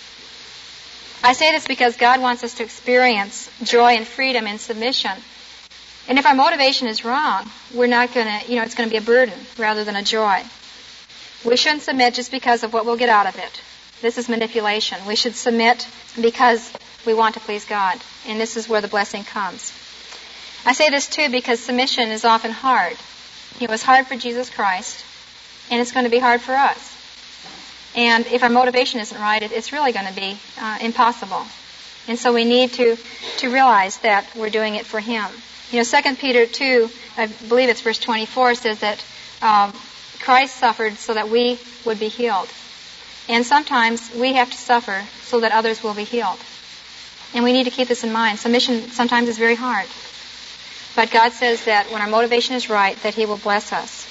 I say this because God wants us to experience joy and freedom in submission. And if our motivation is wrong, we're not going to, it's going to be a burden rather than a joy. We shouldn't submit just because of what we'll get out of it. This is manipulation. We should submit because we want to please God. And this is where the blessing comes. I say this too because submission is often hard. It was hard for Jesus Christ, and it's going to be hard for us. And if our motivation isn't right, it's really going to be impossible. And so we need to realize that we're doing it for Him. 2 Peter 2, I believe it's verse 24, says that Christ suffered so that we would be healed. And sometimes we have to suffer so that others will be healed. And we need to keep this in mind. Submission sometimes is very hard. But God says that when our motivation is right, that He will bless us.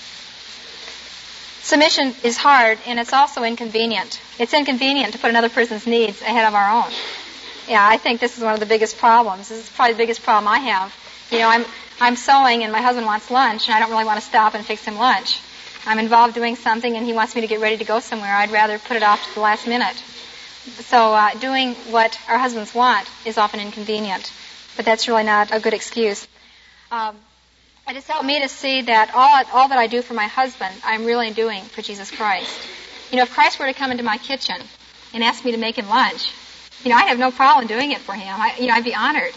Submission is hard, and it's also inconvenient. It's inconvenient to put another person's needs ahead of our own. Yeah, I think this is one of the biggest problems. This is probably the biggest problem I have. I'm sewing, and my husband wants lunch, and I don't really want to stop and fix him lunch. I'm involved doing something, and he wants me to get ready to go somewhere. I'd rather put it off to the last minute. So doing what our husbands want is often inconvenient, but that's really not a good excuse. It has helped me to see that all that I do for my husband, I'm really doing for Jesus Christ. If Christ were to come into my kitchen and ask me to make him lunch, I'd have no problem doing it for him. I'd be honored.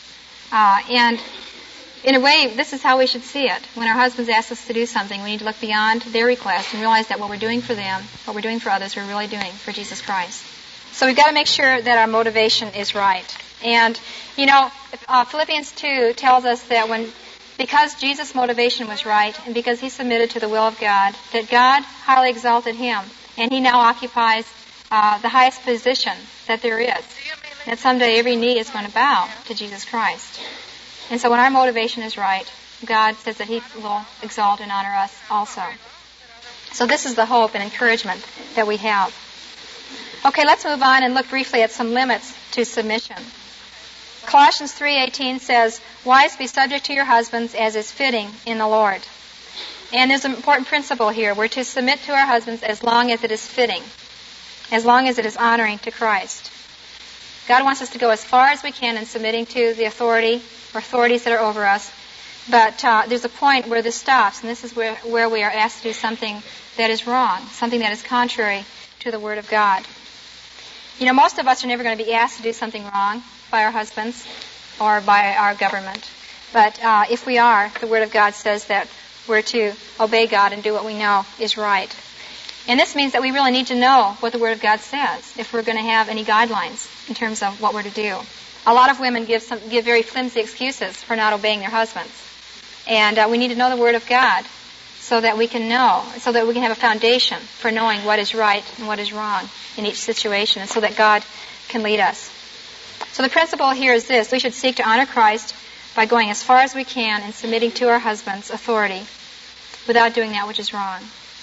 And in a way, this is how we should see it. When our husbands ask us to do something, we need to look beyond their request and realize that what we're doing for them, what we're doing for others, we're really doing for Jesus Christ. So we've got to make sure that our motivation is right. And, Philippians 2 tells us that because Jesus' motivation was right and because he submitted to the will of God, that God highly exalted him, and he now occupies the highest position that there is. That someday every knee is going to bow to Jesus Christ. And so when our motivation is right, God says that he will exalt and honor us also. So this is the hope and encouragement that we have. Okay, let's move on and look briefly at some limits to submission. Colossians 3:18 says, "Wives, be subject to your husbands as is fitting in the Lord." And there's an important principle here. We're to submit to our husbands as long as it is fitting, as long as it is honoring to Christ. God wants us to go as far as we can in submitting to the authority or authorities that are over us. But there's a point where this stops, and this is where we are asked to do something that is wrong, something that is contrary to the Word of God. Most of us are never going to be asked to do something wrong by our husbands or by our government. But if we are, the Word of God says that we're to obey God and do what we know is right. And this means that we really need to know what the Word of God says if we're going to have any guidelines in terms of what we're to do. A lot of women give very flimsy excuses for not obeying their husbands. And we need to know the Word of God so that we can know, so that we can have a foundation for knowing what is right and what is wrong in each situation, and so that God can lead us. So the principle here is this: we should seek to honor Christ by going as far as we can in submitting to our husband's authority without doing that which is wrong.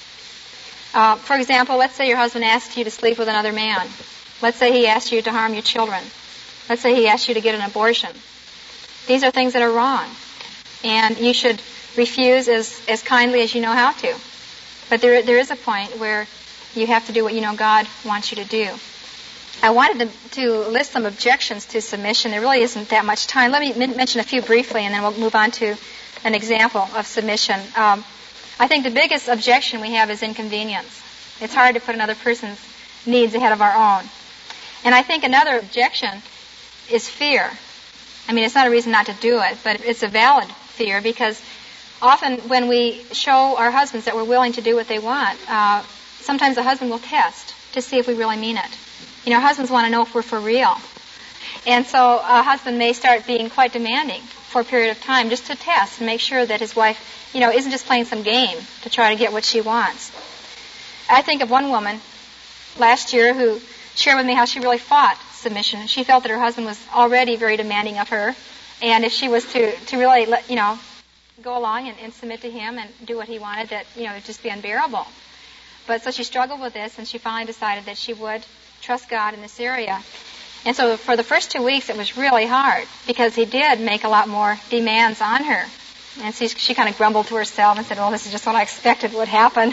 For example, let's say your husband asks you to sleep with another man. Let's say he asks you to harm your children. Let's say he asks you to get an abortion. These are things that are wrong, and you should refuse as kindly as you know how to. But there is a point where you have to do what you know God wants you to do. I wanted to list some objections to submission. There really isn't that much time. Let me mention a few briefly, and then we'll move on to an example of submission. I think the biggest objection we have is inconvenience. It's hard to put another person's needs ahead of our own. And I think another objection is fear. I mean, it's not a reason not to do it, but it's a valid fear, because often when we show our husbands that we're willing to do what they want, sometimes the husband will test to see if we really mean it. Husbands want to know if we're for real. And so a husband may start being quite demanding for a period of time just to test and make sure that his wife, isn't just playing some game to try to get what she wants. I think of one woman last year who shared with me how she really fought submission. She felt that her husband was already very demanding of her, and if she was to really go along and submit to him and do what he wanted, that it would just be unbearable. But so she struggled with this, and she finally decided that she would trust God in this area. And so for the first 2 weeks, it was really hard, because he did make a lot more demands on her. And she kind of grumbled to herself and said, "Well, this is just what I expected would happen."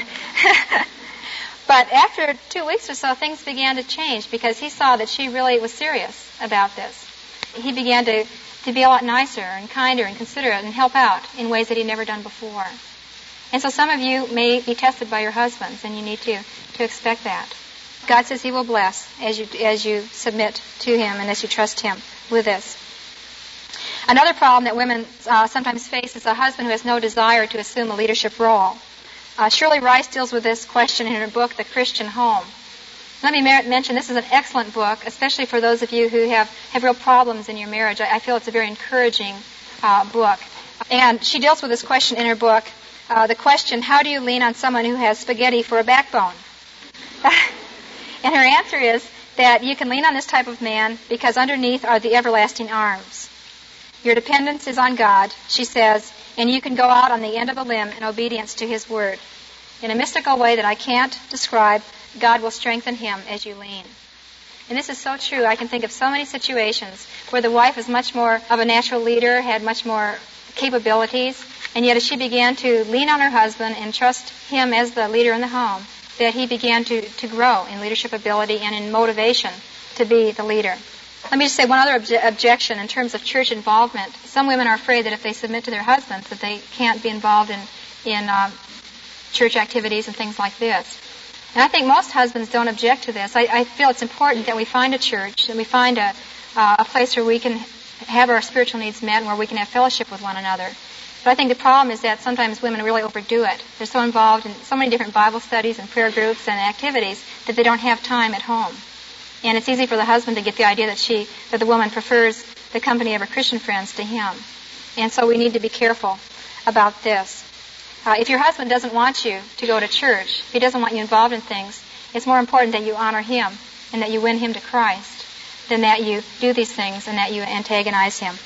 But after 2 weeks or so, things began to change, because he saw that she really was serious about this. He began to be a lot nicer and kinder and considerate and help out in ways that he'd never done before. And so some of you may be tested by your husbands, and you need to expect that. God says he will bless as you submit to him and as you trust him with this. Another problem that women sometimes face is a husband who has no desire to assume a leadership role. Shirley Rice deals with this question in her book, The Christian Home. Let me mention, this is an excellent book, especially for those of you who have real problems in your marriage. I feel it's a very encouraging book. And she deals with this question in her book, the question, how do you lean on someone who has spaghetti for a backbone? And her answer is that you can lean on this type of man because underneath are the everlasting arms. Your dependence is on God, she says, and you can go out on the end of a limb in obedience to his word. In a mystical way that I can't describe, God will strengthen him as you lean. And this is so true. I can think of so many situations where the wife is much more of a natural leader, had much more capabilities, and yet as she began to lean on her husband and trust him as the leader in the home, that he began to grow in leadership ability and in motivation to be the leader. Let me just say one other objection in terms of church involvement. Some women are afraid that if they submit to their husbands that they can't be involved in church activities and things like this. And I think most husbands don't object to this. I feel it's important that we find a church, that we find a place where we can have our spiritual needs met and where we can have fellowship with one another. But I think the problem is that sometimes women really overdo it. They're so involved in so many different Bible studies and prayer groups and activities that they don't have time at home. And it's easy for the husband to get the idea that the woman prefers the company of her Christian friends to him. And so we need to be careful about this. If your husband doesn't want you to go to church, if he doesn't want you involved in things, it's more important that you honor him and that you win him to Christ than that you do these things and that you antagonize him.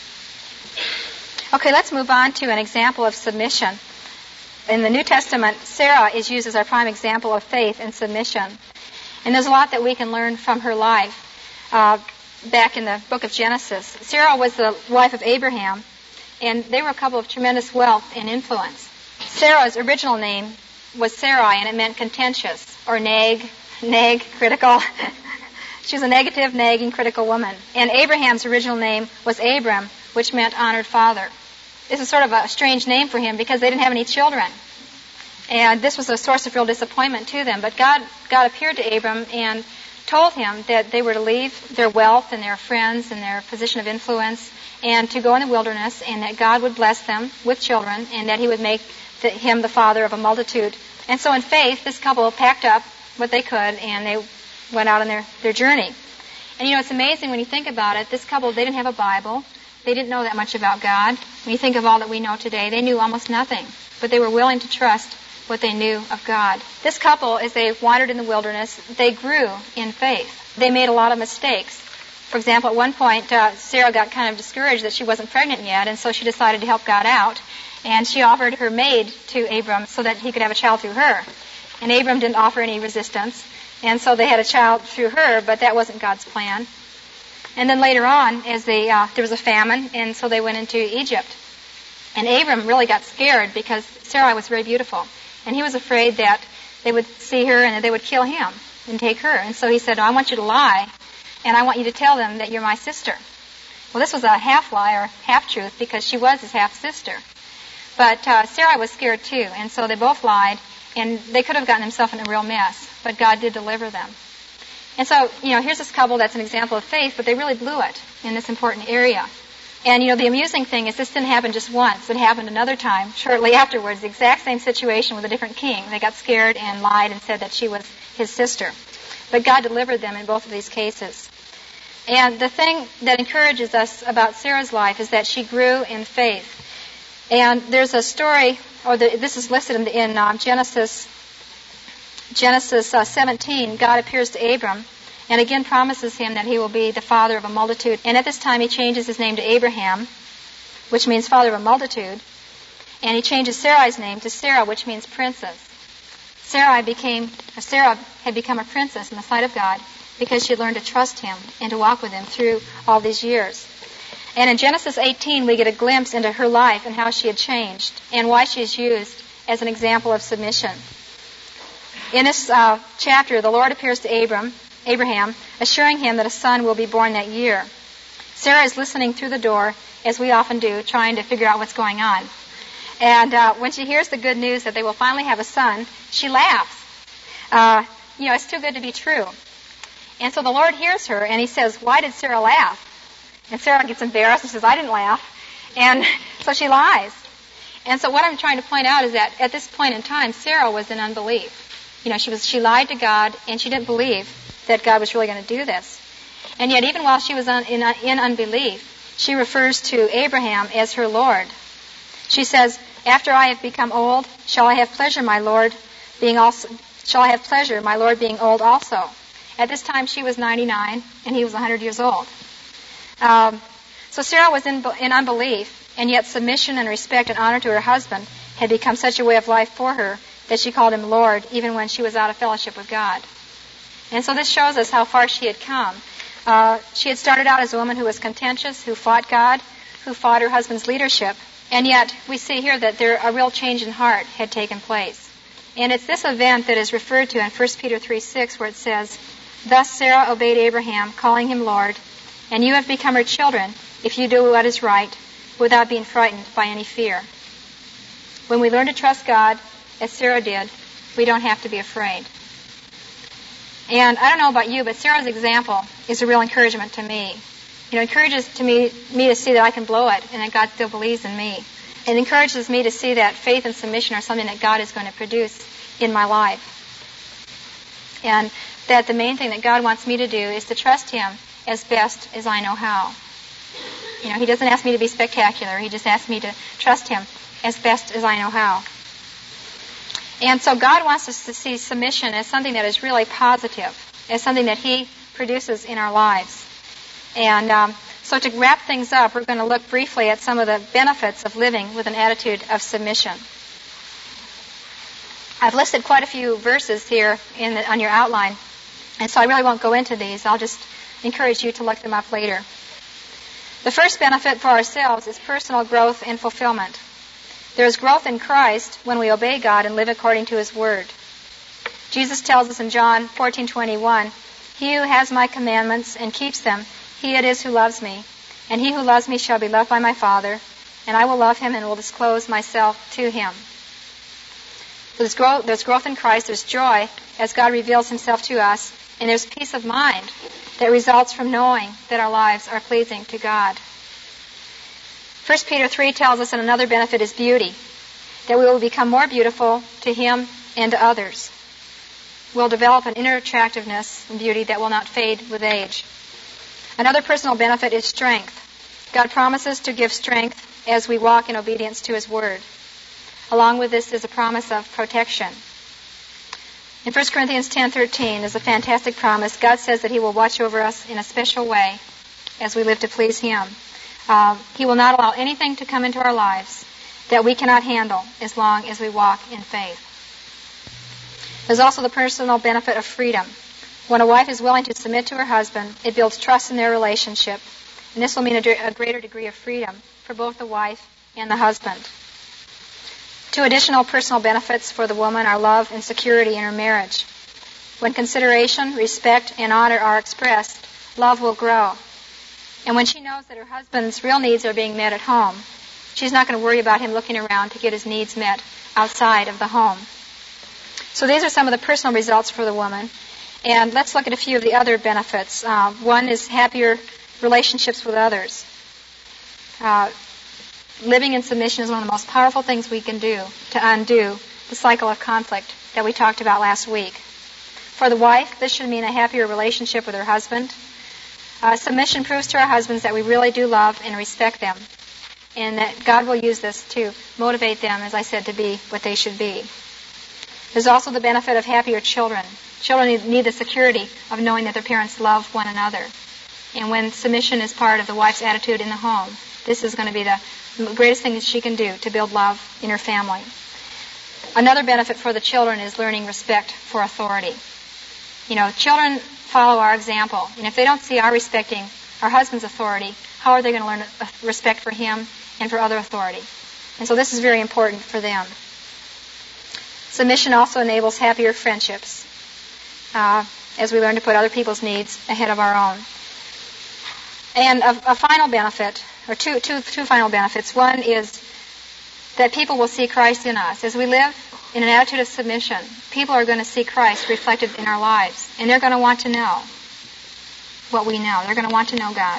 Okay, let's move on to an example of submission. In the New Testament, Sarah is used as our prime example of faith and submission. And there's a lot that we can learn from her life. Back in the book of Genesis, Sarah was the wife of Abraham, and they were a couple of tremendous wealth and influence. Sarah's original name was Sarai, and it meant contentious, or nag, critical. She was a negative, nagging, critical woman. And Abraham's original name was Abram, which meant honored father. This is sort of a strange name for him because they didn't have any children. And this was a source of real disappointment to them. But God appeared to Abram and told him that they were to leave their wealth and their friends and their position of influence and to go in the wilderness, and that God would bless them with children and that he would make him the father of a multitude. And so in faith, this couple packed up what they could and they went out on their journey. And it's amazing when you think about it. This couple, they didn't have a Bible. They didn't know that much about God. When you think of all that we know today, they knew almost nothing. But they were willing to trust what they knew of God. This couple, as they wandered in the wilderness, they grew in faith. They made a lot of mistakes. For example, at one point, Sarah got kind of discouraged that she wasn't pregnant yet, and so she decided to help God out. And she offered her maid to Abram so that he could have a child through her. And Abram didn't offer any resistance. And so they had a child through her, but that wasn't God's plan. And then later on, as there was a famine, and so they went into Egypt. And Abram really got scared because Sarai was very beautiful. And he was afraid that they would see her and that they would kill him and take her. And so he said, I want you to lie, and I want you to tell them that you're my sister. Well, this was a half-lie or half-truth because she was his half-sister. But Sarai was scared too, and so they both lied, and they could have gotten themselves in a real mess. But God did deliver them. And so, here's this couple that's an example of faith, but they really blew it in this important area. And, the amusing thing is this didn't happen just once. It happened another time shortly afterwards, the exact same situation with a different king. They got scared and lied and said that she was his sister. But God delivered them in both of these cases. And the thing that encourages us about Sarah's life is that she grew in faith. And there's a story, this is listed in Genesis 17. God appears to Abram and again promises him that he will be the father of a multitude. And at this time he changes his name to Abraham, which means father of a multitude. And he changes Sarai's name to Sarah, which means princess. Sarah had become a princess in the sight of God because she had learned to trust him and to walk with him through all these years. And in Genesis 18, we get a glimpse into her life and how she had changed and why she is used as an example of submission. In this chapter, the Lord appears to Abraham, assuring him that a son will be born that year. Sarah is listening through the door, as we often do, trying to figure out what's going on. And when she hears the good news that they will finally have a son, she laughs. It's too good to be true. And so the Lord hears her, and he says, why did Sarah laugh? And Sarah gets embarrassed and says, I didn't laugh. And so she lies. And so what I'm trying to point out is that at this point in time, Sarah was in unbelief. She lied to God, and she didn't believe that God was really going to do this. And yet, even while she was in unbelief, she refers to Abraham as her Lord. She says, after I have become old, shall I have pleasure, my Lord being old also. At this time, she was 99, and he was 100 years old. So Sarah was in unbelief, and yet submission and respect and honor to her husband had become such a way of life for her that she called him Lord, even when she was out of fellowship with God. And so this shows us how far she had come. She had started out as a woman who was contentious, who fought God, who fought her husband's leadership, and yet we see here that a real change in heart had taken place. And it's this event that is referred to in 1 Peter 3:6, where it says, "Thus Sarah obeyed Abraham, calling him Lord, and you have become her children if you do what is right, without being frightened by any fear." When we learn to trust God, as Sarah did, we don't have to be afraid. And I don't know about you, but Sarah's example is a real encouragement to me. It encourages me to see that I can blow it and that God still believes in me. It encourages me to see that faith and submission are something that God is going to produce in my life. And that the main thing that God wants me to do is to trust Him as best as I know how. He doesn't ask me to be spectacular. He just asks me to trust Him as best as I know how. And so God wants us to see submission as something that is really positive, as something that He produces in our lives. And so to wrap things up, we're going to look briefly at some of the benefits of living with an attitude of submission. I've listed quite a few verses here on your outline, and so I really won't go into these. I'll just encourage you to look them up later. The first benefit for ourselves is personal growth and fulfillment. There is growth in Christ when we obey God and live according to His Word. Jesus tells us in John 14:21, "He who has my commandments and keeps them, he it is who loves me. And he who loves me shall be loved by my Father, and I will love him and will disclose myself to him." So there's growth in Christ, there's joy as God reveals Himself to us, and there's peace of mind that results from knowing that our lives are pleasing to God. 1 Peter 3 tells us that another benefit is beauty, that we will become more beautiful to Him and to others. We'll develop an inner attractiveness and beauty that will not fade with age. Another personal benefit is strength. God promises to give strength as we walk in obedience to His Word. Along with this is a promise of protection. In 1 Corinthians 10:13 is a fantastic promise. God says that He will watch over us in a special way as we live to please Him. He will not allow anything to come into our lives that we cannot handle as long as we walk in faith. There's also the personal benefit of freedom. When a wife is willing to submit to her husband, it builds trust in their relationship, and this will mean a greater degree of freedom for both the wife and the husband. Two additional personal benefits for the woman are love and security in her marriage. When consideration, respect, and honor are expressed, love will grow. And when she knows that her husband's real needs are being met at home, she's not going to worry about him looking around to get his needs met outside of the home. So these are some of the personal results for the woman. And let's look at a few of the other benefits. One is happier relationships with others. Living in submission is one of the most powerful things we can do to undo the cycle of conflict that we talked about last week. For the wife, this should mean a happier relationship with her husband. Submission proves to our husbands that we really do love and respect them, and that God will use this to motivate them, as I said, to be what they should be. There's also the benefit of happier children. Children need the security of knowing that their parents love one another. And when submission is part of the wife's attitude in the home, this is going to be the greatest thing that she can do to build love in her family. Another benefit for the children is learning respect for authority. Children follow our example. And if they don't see our respecting our husband's authority, how are they going to learn respect for him and for other authority? And so this is very important for them. Submission also enables happier friendships as we learn to put other people's needs ahead of our own. And a final benefit, or two final benefits. One is that people will see Christ in us. As we live in an attitude of submission, people are going to see Christ reflected in our lives. And they're going to want to know what we know. They're going to want to know God.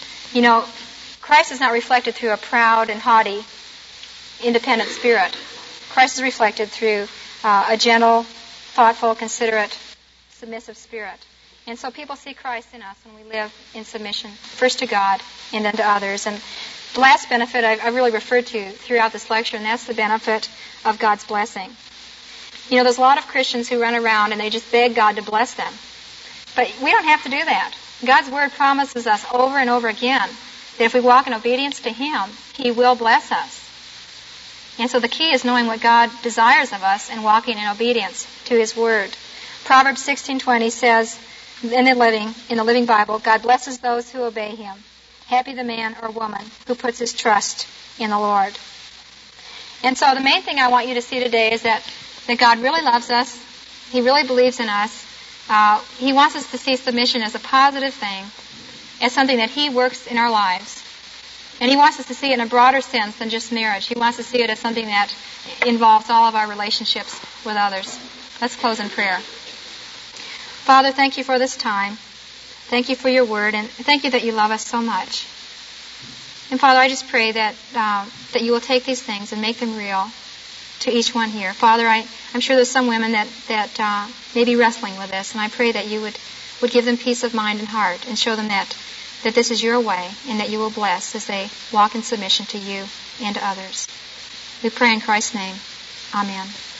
Christ is not reflected through a proud and haughty, independent spirit. Christ is reflected through a gentle, thoughtful, considerate, submissive spirit. And so people see Christ in us when we live in submission, first to God and then to others. And the last benefit I really referred to throughout this lecture, and that's the benefit of God's blessing. There's a lot of Christians who run around and they just beg God to bless them. But we don't have to do that. God's Word promises us over and over again that if we walk in obedience to Him, He will bless us. And so the key is knowing what God desires of us and walking in obedience to His Word. Proverbs 16:20 says, in the Living Bible, God blesses those who obey Him. Happy the man or woman who puts his trust in the Lord. And so the main thing I want you to see today is that that God really loves us. He really believes in us. He wants us to see submission as a positive thing, as something that He works in our lives. And He wants us to see it in a broader sense than just marriage. He wants to see it as something that involves all of our relationships with others. Let's close in prayer. Father, thank you for this time. Thank you for your word, and thank you that you love us so much. And Father, I just pray that you will take these things and make them real to each one here. Father, I'm sure there's some women that may be wrestling with this, and I pray that you would give them peace of mind and heart and show them that this is your way and that you will bless as they walk in submission to you and to others. We pray in Christ's name. Amen.